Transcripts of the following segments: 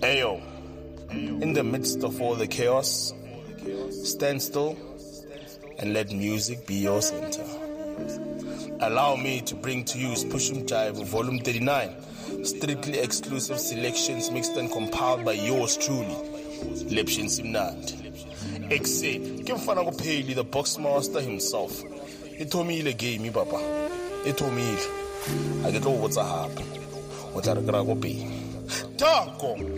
Ayo, in the midst of all the chaos, stand still and let music be your center. Allow me to bring to you Spushum Jive Volume 39, strictly exclusive selections mixed and compiled by yours truly, Lepshin Simnand. Exit, Kimfana Peli, the Boxmaster himself. He told me the game, Papa. He told me, I get over what's a happen. What are the Gragopi? Tanko!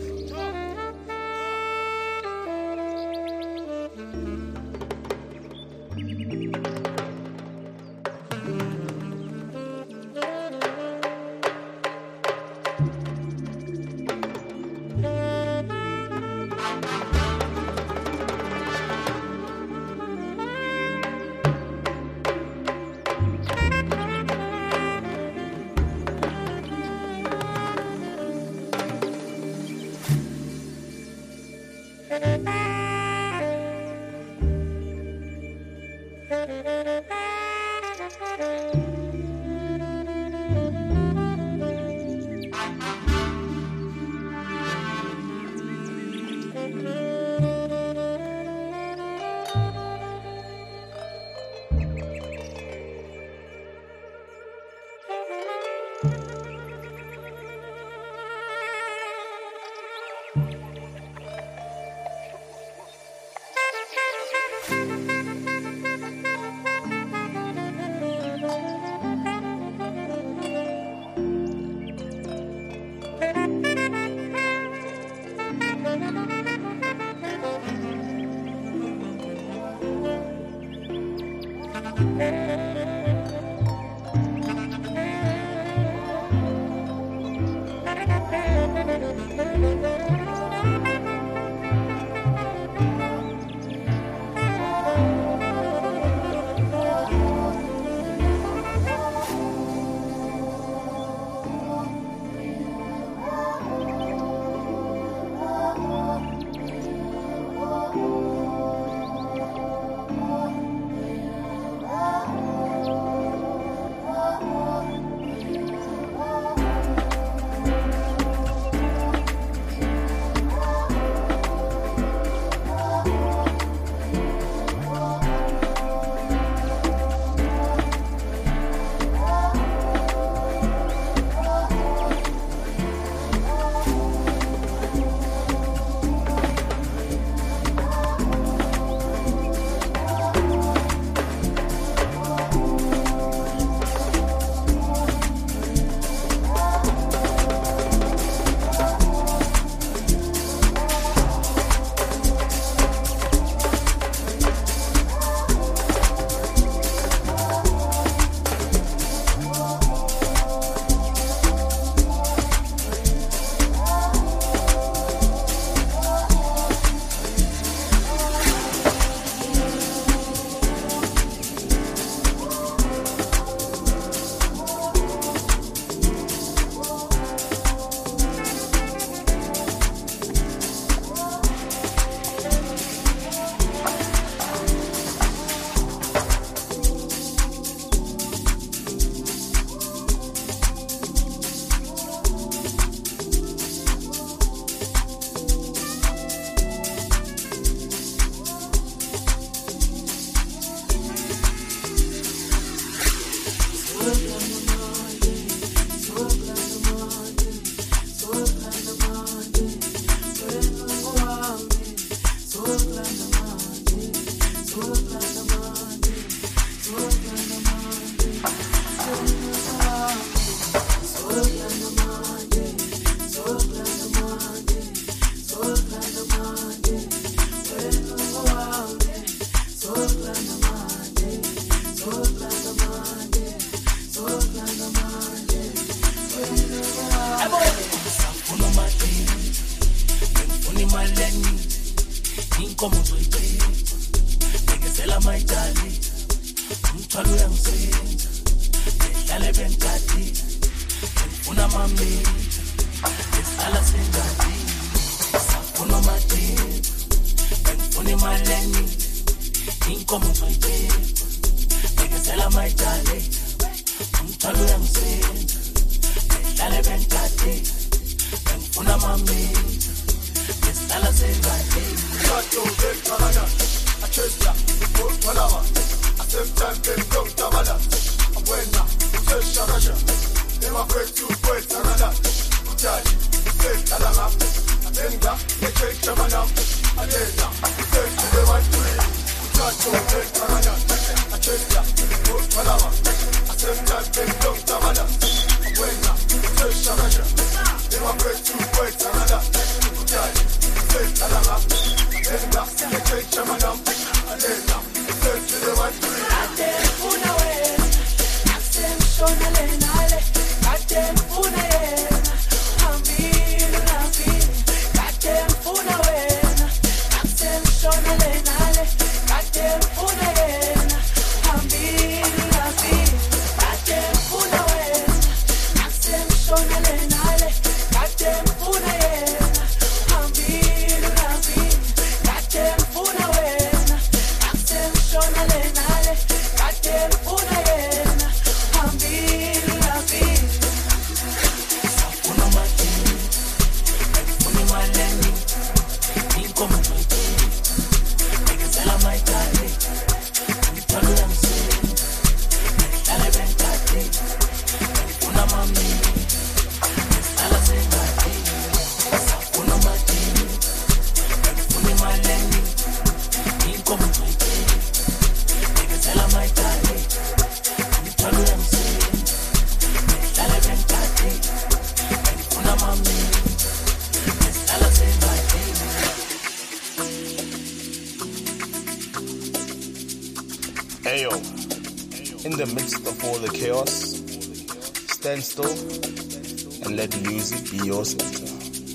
Dale ven, Tati, ven, una mami. Ayo, in the midst of all the chaos, stand still and let music be your center.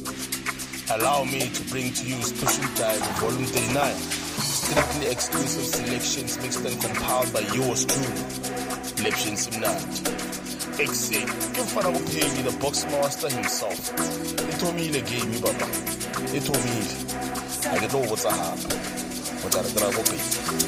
Allow me to bring to you Push and Jive Volume 39, strictly exclusive selections mixed and compiled by yours truly, Lepshin Simnat. Exit, you find out paying the box master himself. He told me the game, Baba. He told me, I don't know what's a happen. But I don't know what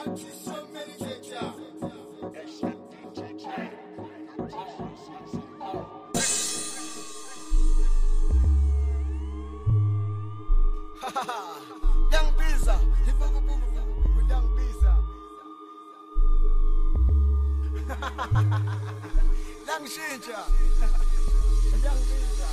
Young Pizza, Young Pizza. Young Shinja, Young Pizza.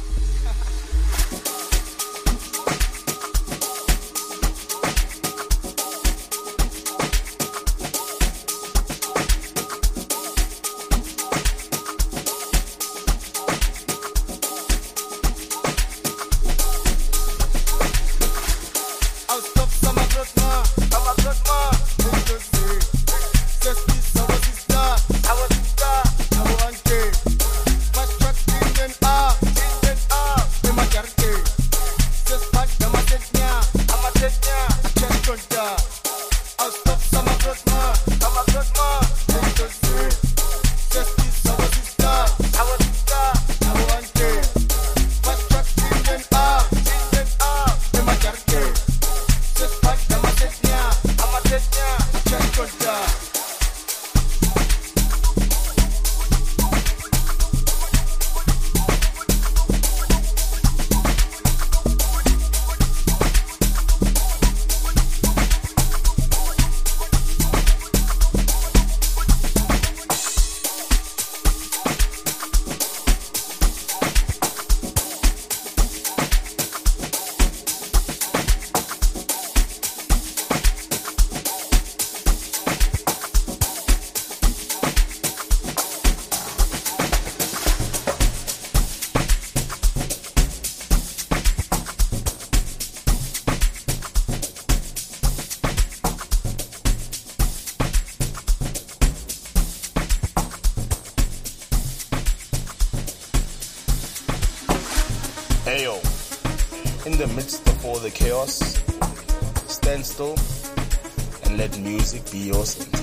Ayo, in the midst of all the chaos, stand still and let music be your center.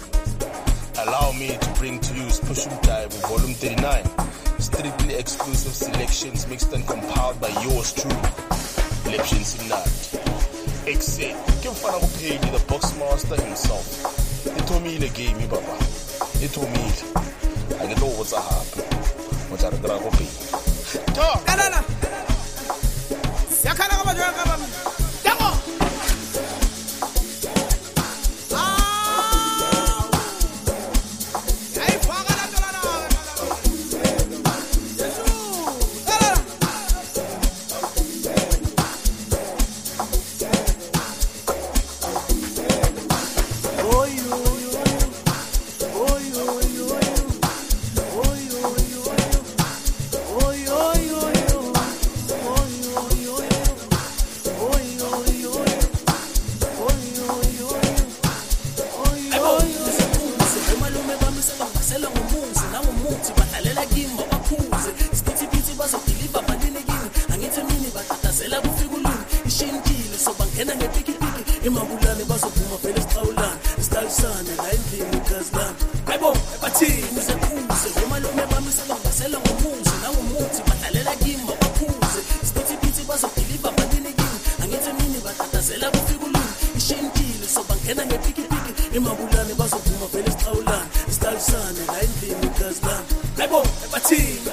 Allow me to bring to you Pushum Dive Volume 39, strictly exclusive selections mixed and compiled by yours truly, Lepshin Sinat. Exit, give Fana Page the Boxmaster himself. He told me the game, Baba. He told me, I don't know what's happening. What's a grab pay? Talk! Yakana kama joya kama mimi. Tango. Ai fanga na tola na. Yesu. Imabulane bazophuma vele siqhawulana isitalisane la endlini gazilana hayibo ebathini sekhuze omalume bami sebangasela ngomuzi nangomuthi badlalela kimi baphuze isiphithi bazodiliva balini kimi angithi mini batatazela kufika ulimi ishintile so bangena ngepikipiki imabulane bazophuma vele siqhawulana isitalisane la endlini gazilana hayibo ebathini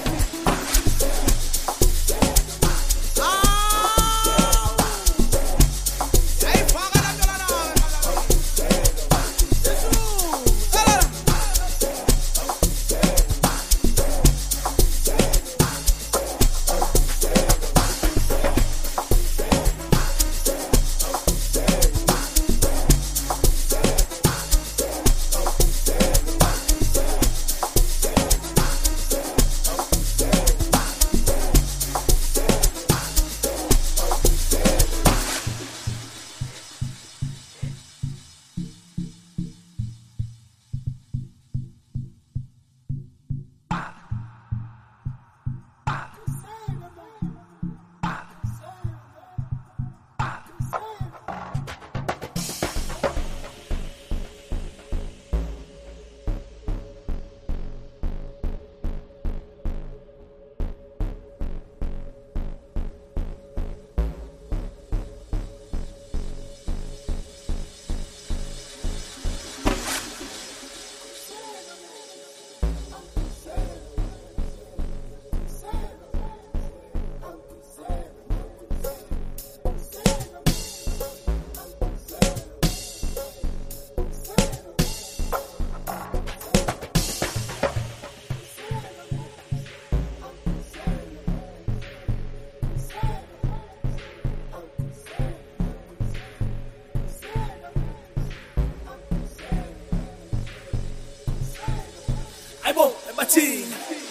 hayibo bathini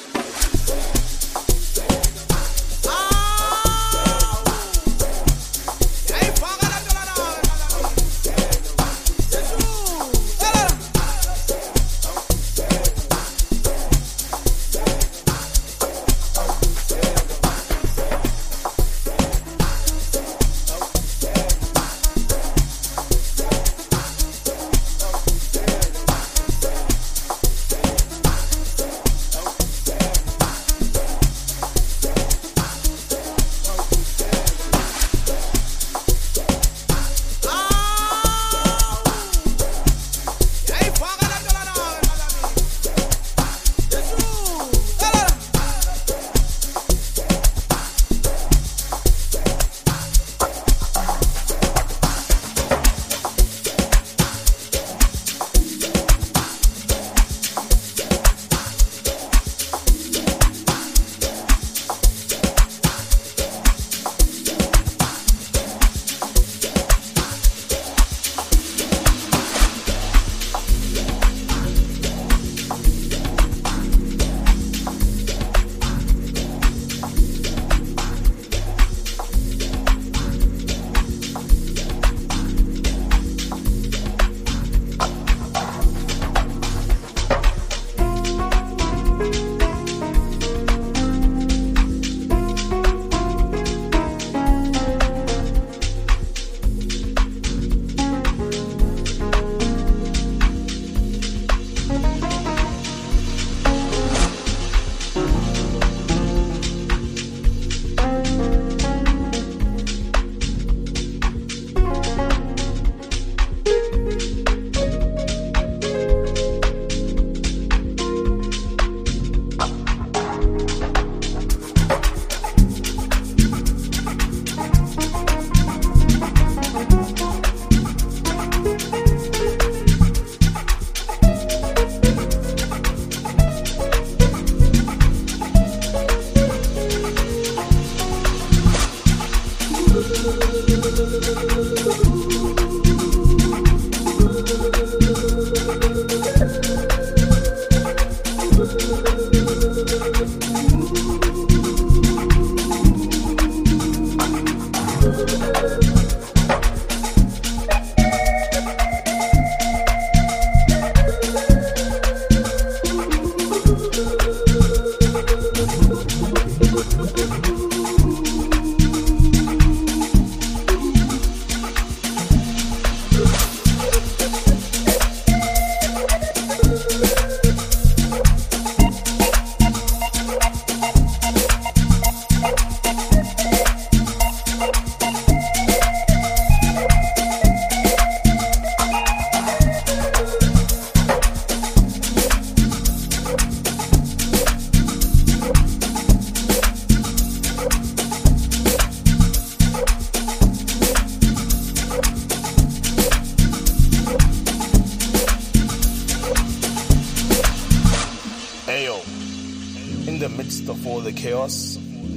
the midst of all the chaos,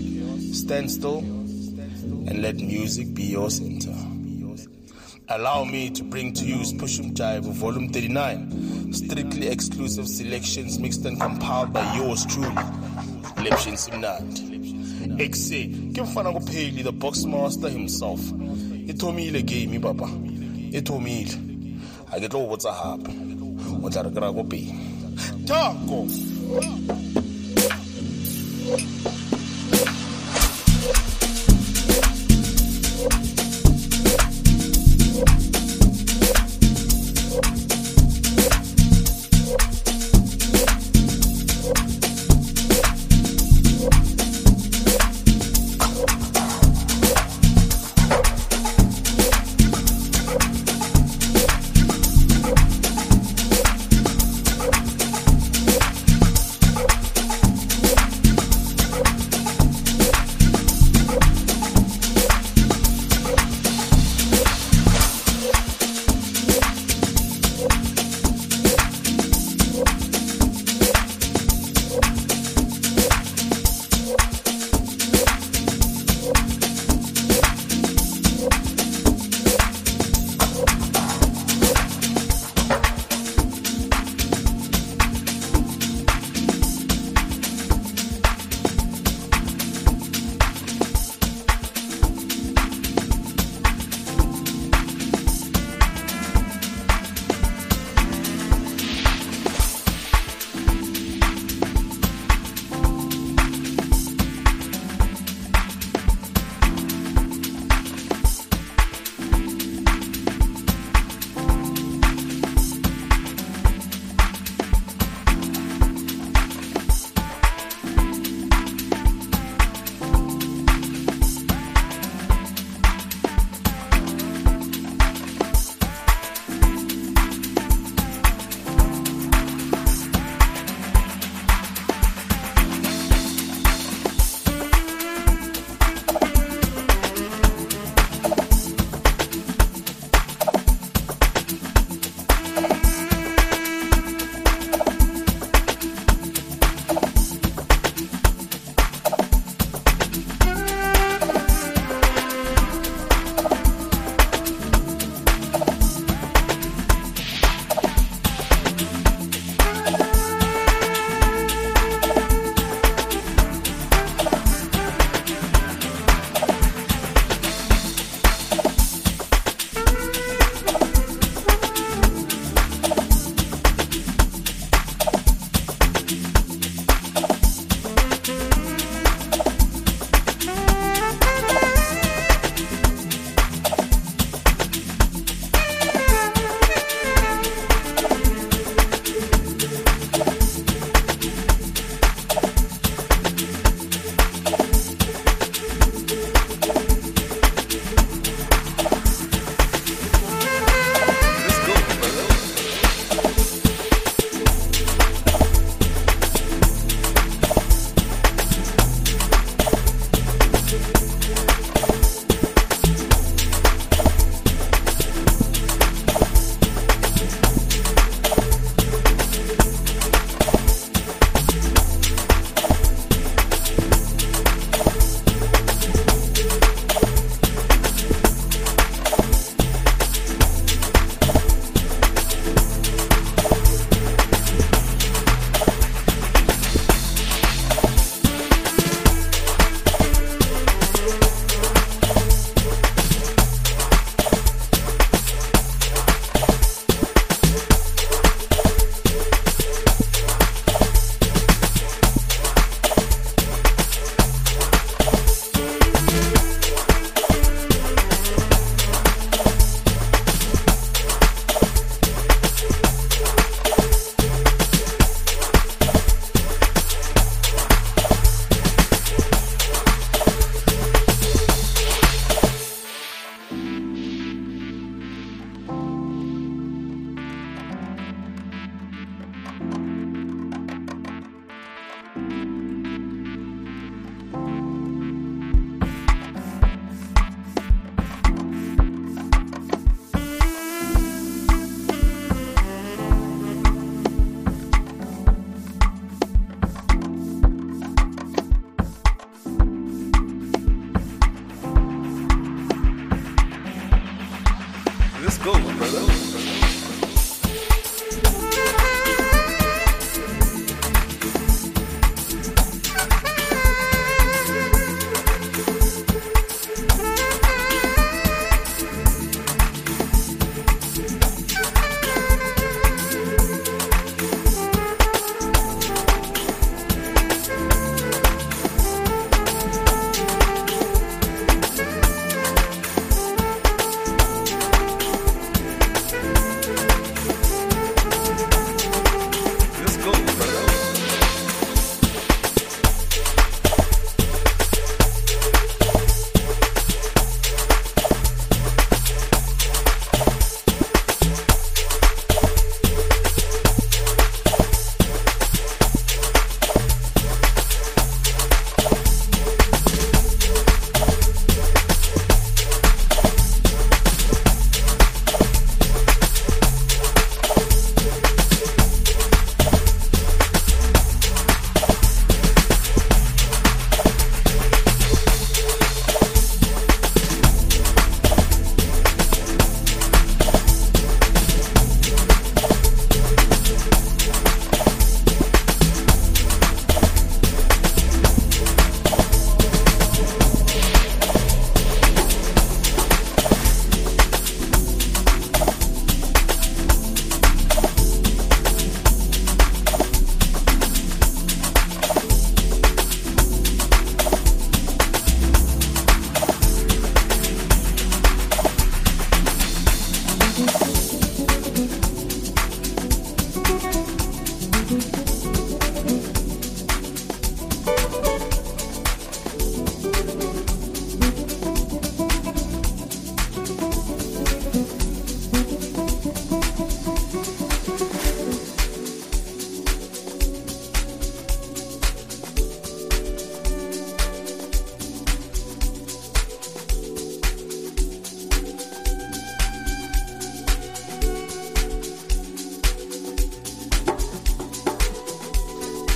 stand still and let music be your center. Allow me to bring to you Spushum Jive Volume 39, strictly exclusive selections mixed and compiled by yours truly, Lepshin Simnand. Exe, kimfana kupheli the boxmaster himself. Itomile game baba. Itomile. Aketlo what's happen. What are go be? Tango.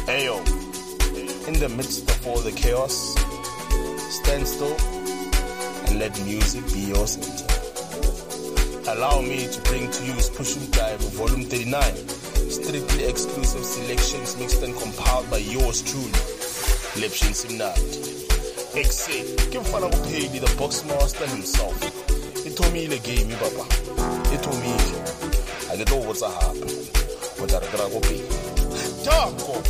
Ayo, in the midst of all the chaos, stand still and let music be your center. Allow me to bring to you Spushum Jive Volume 39, strictly exclusive selections mixed and compiled by yours truly, Lepshin Simnati. XA, give fun of Paydi, the box master himself. He told me the game, Baba. He told me, I get over what's happening. What are Drago Pay? Tango!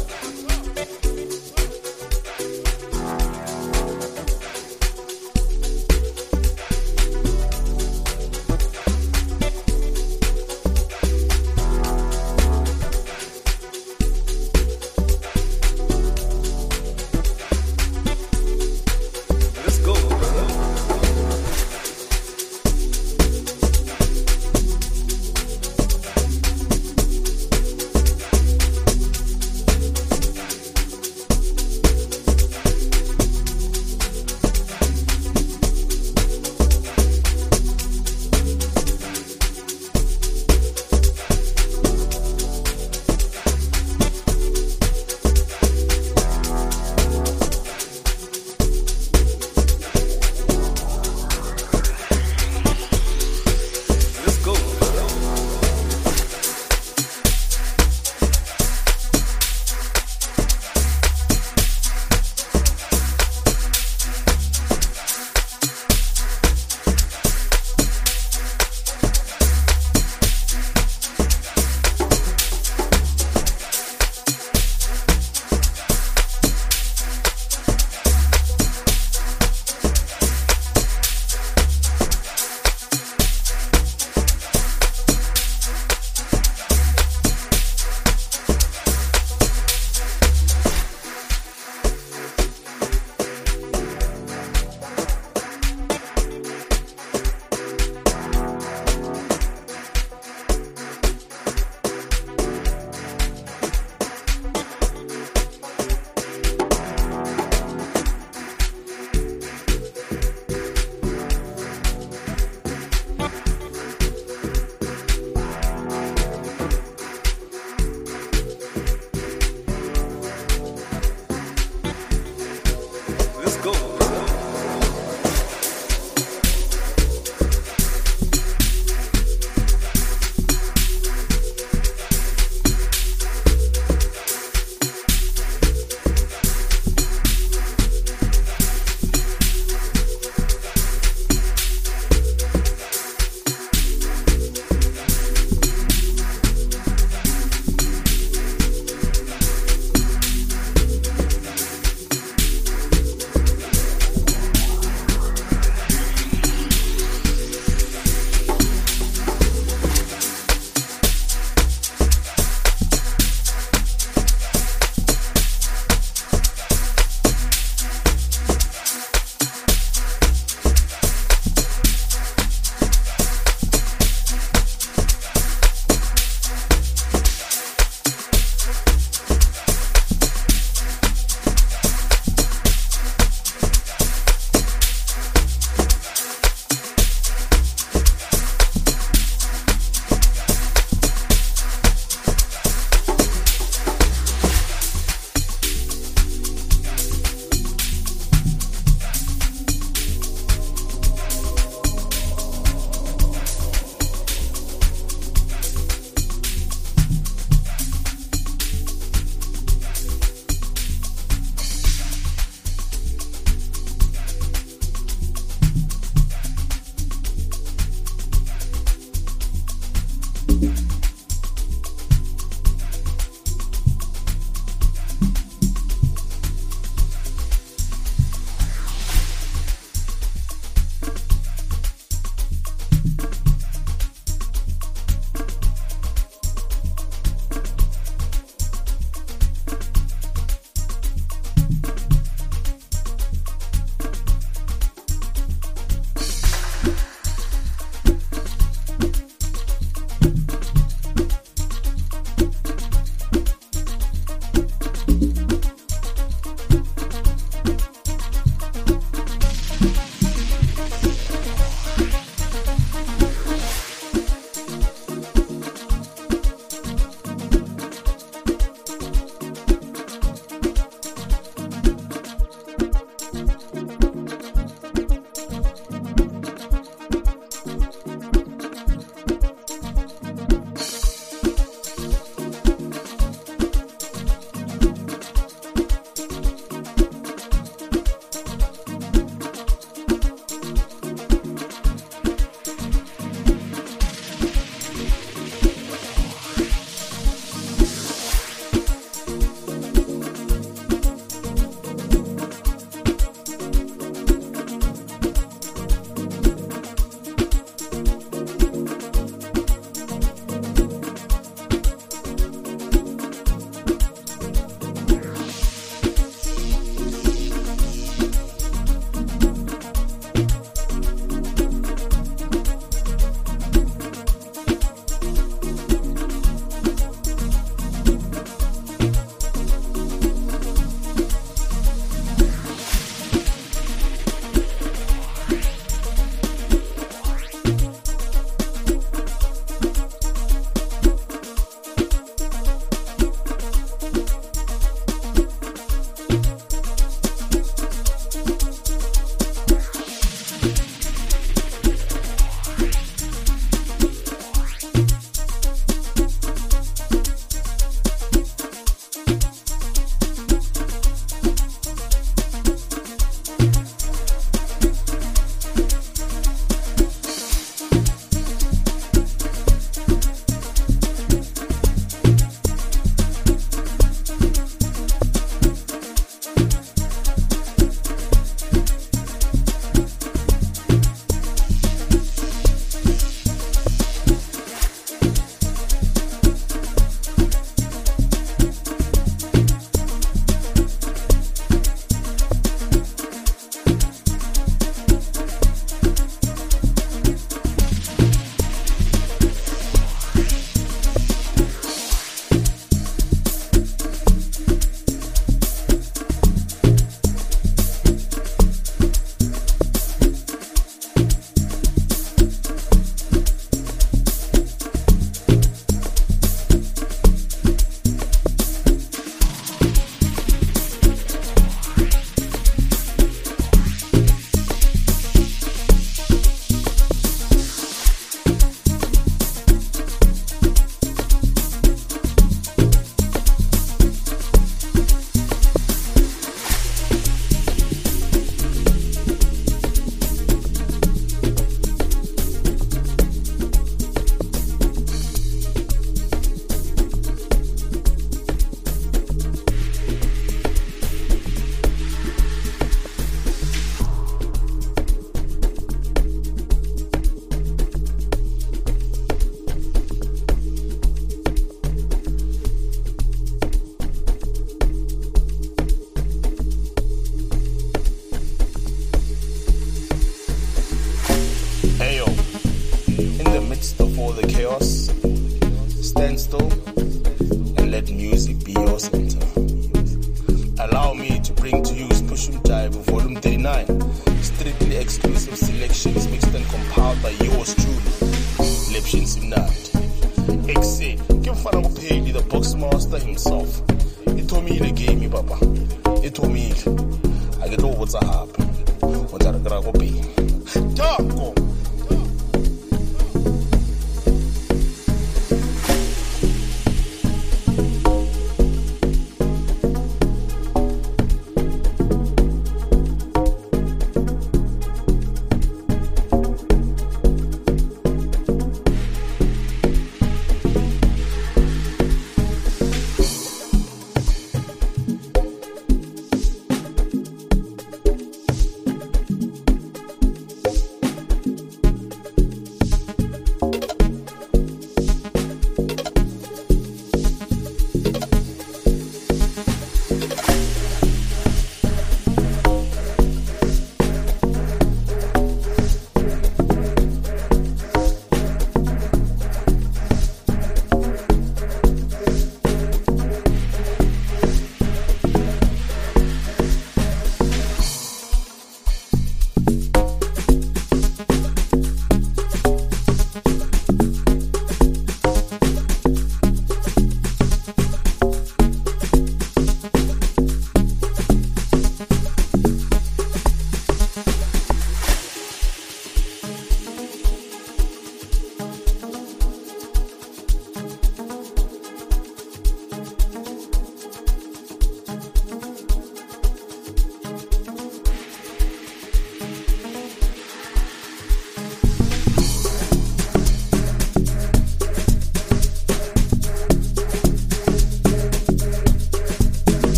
let music be your center. Allow me to bring to you Spushum Jive Volume 39. Strictly exclusive selections mixed and compiled by yours truly, Lepshin Simnat. Exe, Kimfana Pedi, the Boxmaster himself. He told me the game, Papa. He told me, I get over what's happening. What's that going to be? Talk!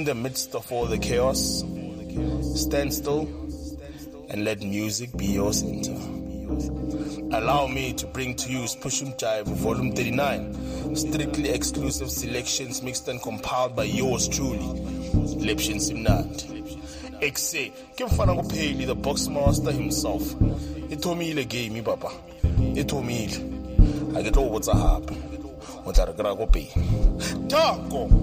the midst of all the chaos, stand still and let music be your center. Allow me to bring to you Spushum Jive Volume 39, strictly exclusive selections mixed and compiled by yours truly, Lepshin Simnand. Exe, Kimfana Payli, the Boxmaster himself. It told me the game, Papa. It told me I get over what's a happen. What are go pay? Taco!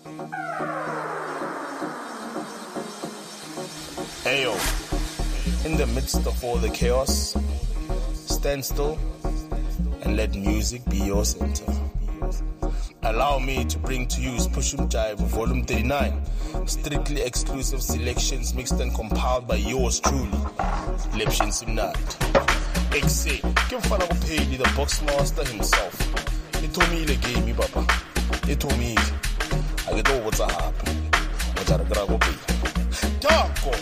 Ayo, in In the midst of all the chaos, stand still and let music be your center. Allow me to bring to you Spushum Jive Volume 39, strictly exclusive selections mixed and compiled by yours truly, Lepshin Simnat. Exe, Kimfana Payli, the boxmaster himself. He told me the game, Papa. He told me, I get over what's a happen. What's a grab pay. Talk!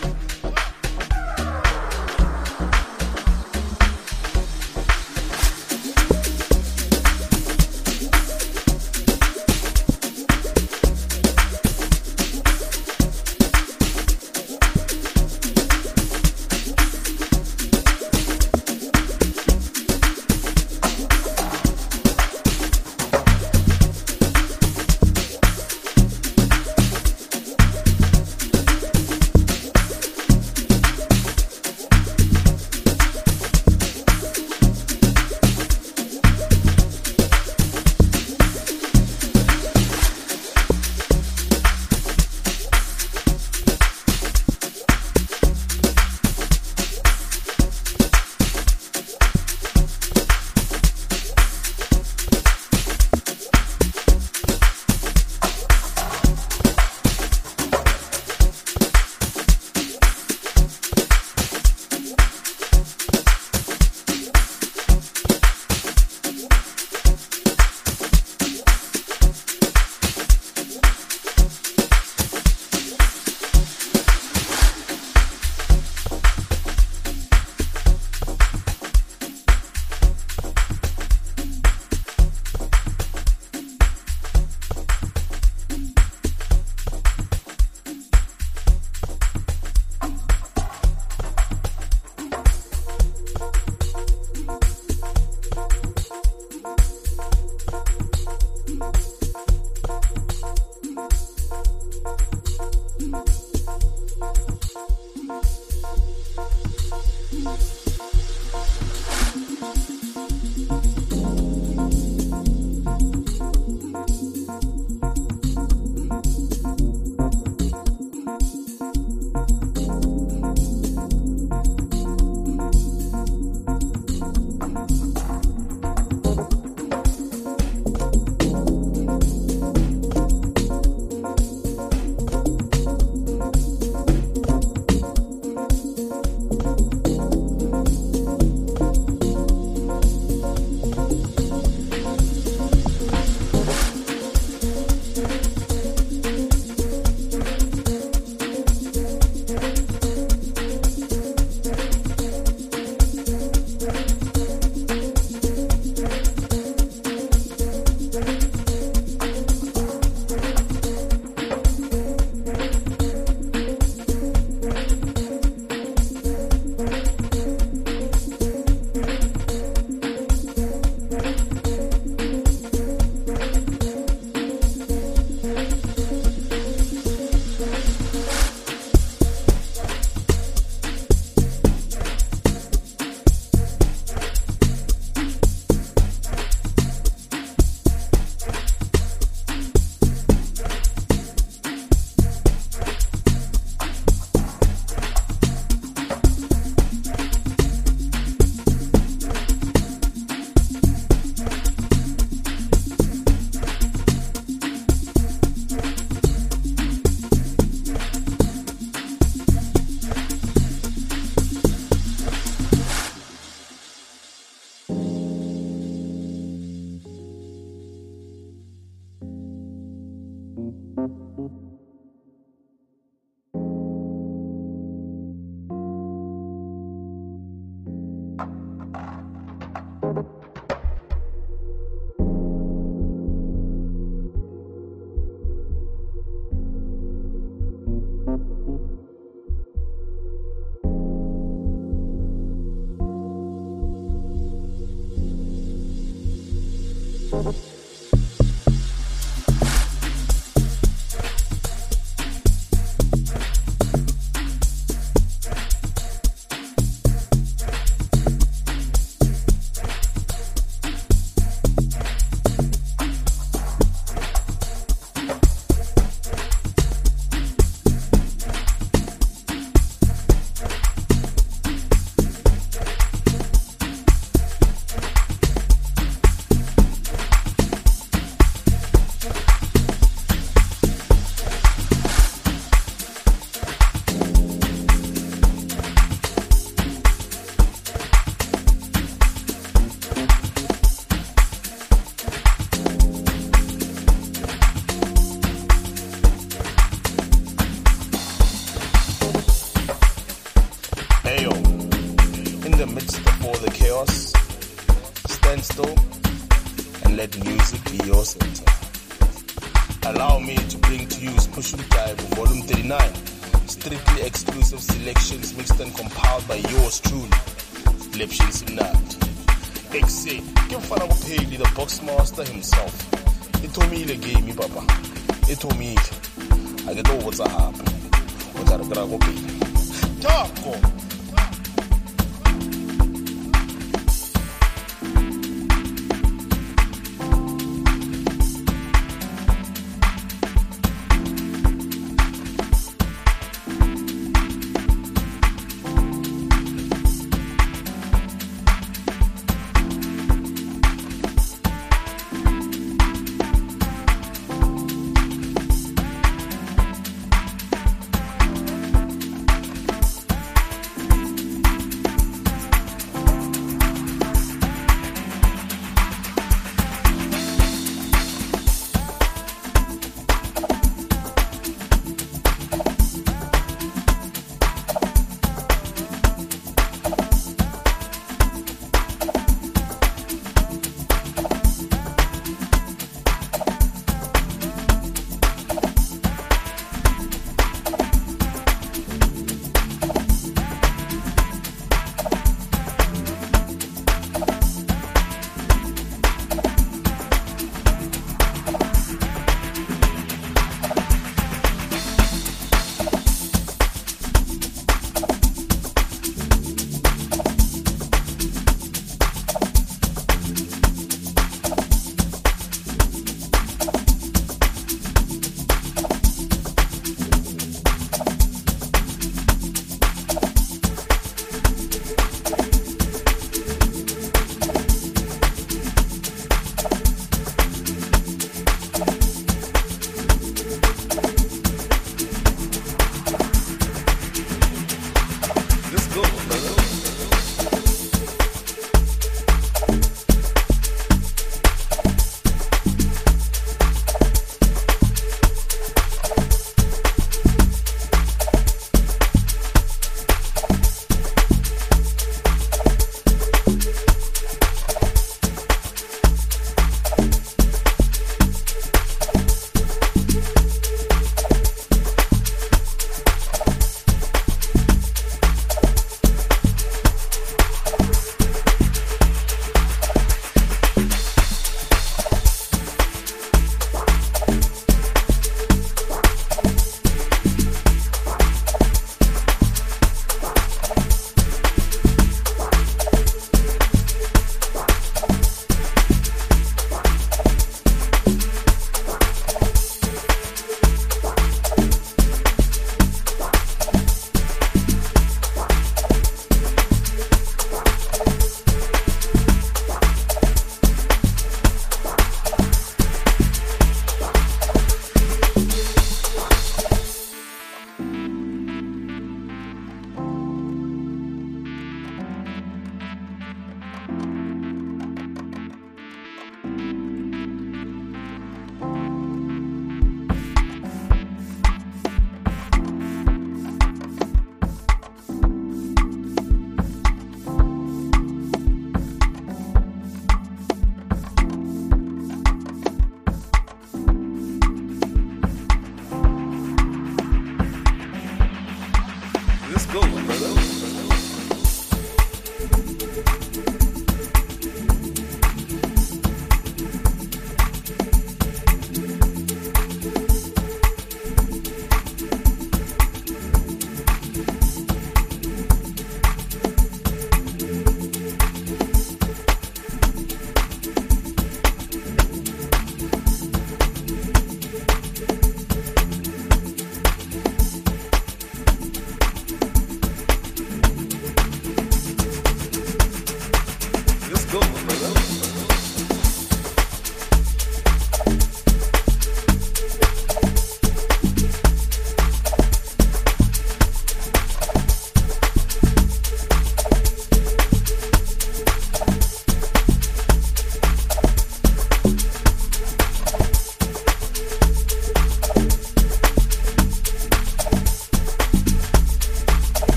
stand still and let music be your center. Allow me to bring to you Push 'em Jive Volume 39. Strictly exclusive selections mixed and compiled by yours truly, Lepshin Simnat. Exit, give fun of Haley, the boxmaster himself. It told me the game, Papa. It told me I get over what's a happen. What's a go pay. Talk.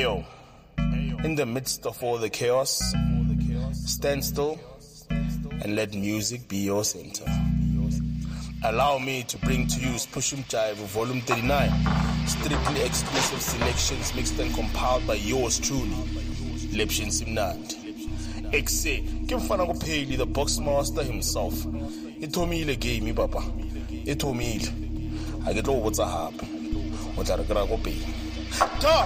Ayo, in the midst of all the chaos, stand still and let music be your center. Allow me to bring to you Spushum Jive Volume 39, strictly exclusive selections mixed and compiled by yours truly, Lepshin Simnand. Exe, Kimfana Peli, the Boxmaster himself. Itomile gave me, Papa. Itomile. I get over what's a hap. What are the Gragope? Talk!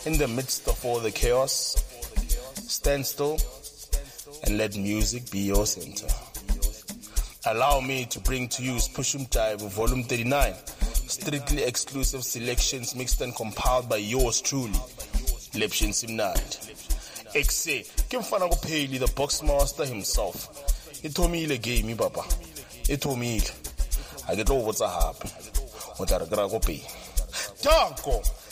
In the midst of all the chaos, stand still and let music be your center. Allow me to bring to you Spushum Jive Volume 39, strictly exclusive selections mixed and compiled by yours truly, Lepshin Simnad. Exe, Kimfana Peli, the boxmaster himself. Itomile game, Papa. Itomile. I get over what's a happen. What are the Grago pay? Tanko!